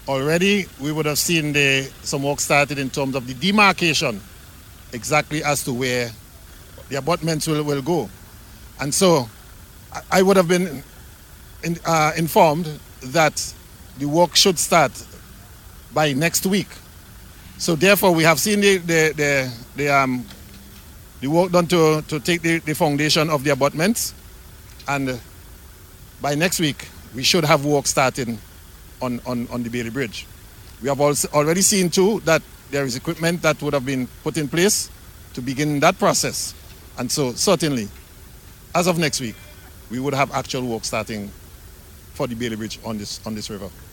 already we would have seen some work started in terms of the demarcation, exactly as to where the abutments will go. And so I would have been informed that the work should start by next week. So therefore, we have seen the work done to take the foundation of the abutments, and by next week we should have work starting on the Bailey Bridge. We have also already seen too that there is equipment that would have been put in place to begin that process, and so certainly, as of next week, we would have actual work starting for the Bailey Bridge on this river.